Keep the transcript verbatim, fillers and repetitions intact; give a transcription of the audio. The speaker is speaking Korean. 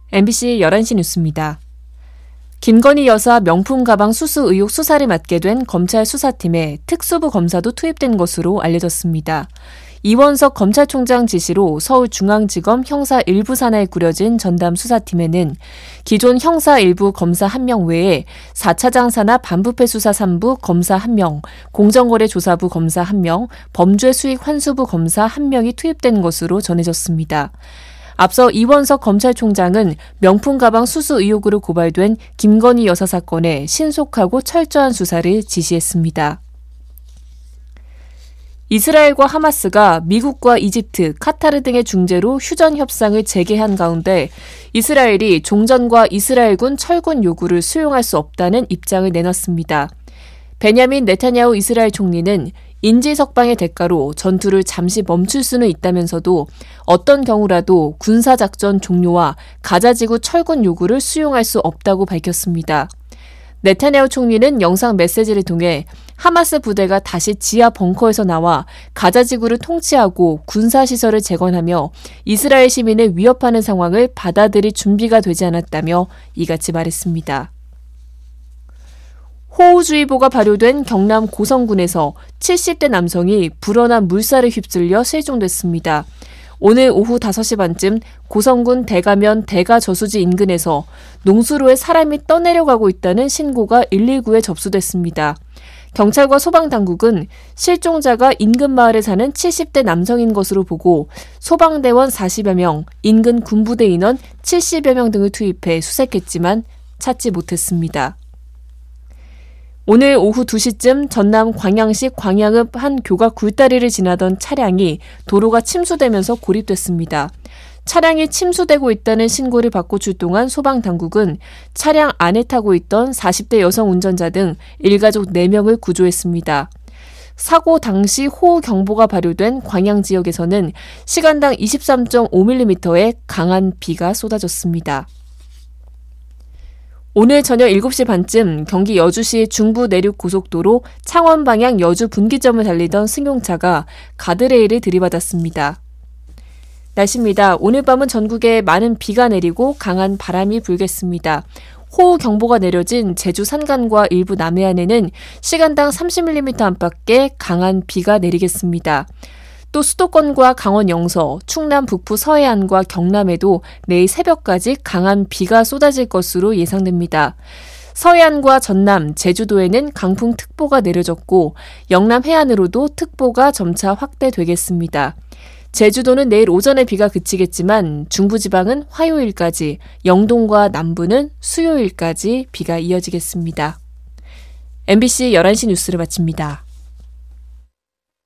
엠비씨 열한 시 뉴스입니다. 김건희 여사 명품 가방 수수 의혹 수사를 맡게 된 검찰 수사팀에 특수부 검사도 투입된 것으로 알려졌습니다. 이원석 검찰총장 지시로 서울중앙지검 형사 일 부 산하에 꾸려진 전담 수사팀에는 기존 형사 일 부 검사 한 명 외에 사 차장 산하 반부패 수사 삼 부 검사 한 명, 공정거래조사부 검사 한 명, 범죄수익 환수부 검사 한 명이 투입된 것으로 전해졌습니다. 앞서 이원석 검찰총장은 명품 가방 수수 의혹으로 고발된 김건희 여사 사건에 신속하고 철저한 수사를 지시했습니다. 이스라엘과 하마스가 미국과 이집트, 카타르 등의 중재로 휴전 협상을 재개한 가운데 이스라엘이 종전과 이스라엘군 철군 요구를 수용할 수 없다는 입장을 내놨습니다. 베냐민 네타냐후 이스라엘 총리는 인질석방의 대가로 전투를 잠시 멈출 수는 있다면서도 어떤 경우라도 군사작전 종료와 가자지구 철군 요구를 수용할 수 없다고 밝혔습니다. 네타냐후 총리는 영상 메시지를 통해 하마스 부대가 다시 지하 벙커에서 나와 가자지구를 통치하고 군사시설을 재건하며 이스라엘 시민을 위협하는 상황을 받아들일 준비가 되지 않았다며 이같이 말했습니다. 호우주의보가 발효된 경남 고성군에서 칠십 대 남성이 불어난 물살에 휩쓸려 실종됐습니다. 오늘 오후 다섯 시 반쯤 고성군 대가면 대가저수지 인근에서 농수로에 사람이 떠내려가고 있다는 신고가 일일구에 접수됐습니다. 경찰과 소방당국은 실종자가 인근 마을에 사는 칠십 대 남성인 것으로 보고 소방대원 사십여 명, 인근 군부대 인원 칠십여 명 등을 투입해 수색했지만 찾지 못했습니다. 오늘 오후 두 시쯤 전남 광양시 광양읍 한 교각 굴다리를 지나던 차량이 도로가 침수되면서 고립됐습니다. 차량이 침수되고 있다는 신고를 받고 출동한 소방당국은 차량 안에 타고 있던 사십 대 여성 운전자 등 일가족 네 명을 구조했습니다. 사고 당시 호우경보가 발효된 광양 지역에서는 시간당 이십삼 점 오 밀리미터의 강한 비가 쏟아졌습니다. 오늘 저녁 일곱 시 반쯤 경기 여주시 중부 내륙 고속도로 창원 방향 여주 분기점을 달리던 승용차가 가드레일을 들이받았습니다. 날씨입니다. 오늘 밤은 전국에 많은 비가 내리고 강한 바람이 불겠습니다. 호우경보가 내려진 제주 산간과 일부 남해안에는 시간당 삼십 밀리미터 안팎의 강한 비가 내리겠습니다. 또 수도권과 강원 영서, 충남 북부 서해안과 경남에도 내일 새벽까지 강한 비가 쏟아질 것으로 예상됩니다. 서해안과 전남, 제주도에는 강풍특보가 내려졌고 영남 해안으로도 특보가 점차 확대되겠습니다. 제주도는 내일 오전에 비가 그치겠지만 중부지방은 화요일까지, 영동과 남부는 수요일까지 비가 이어지겠습니다. 엠비씨 열한 시 뉴스를 마칩니다.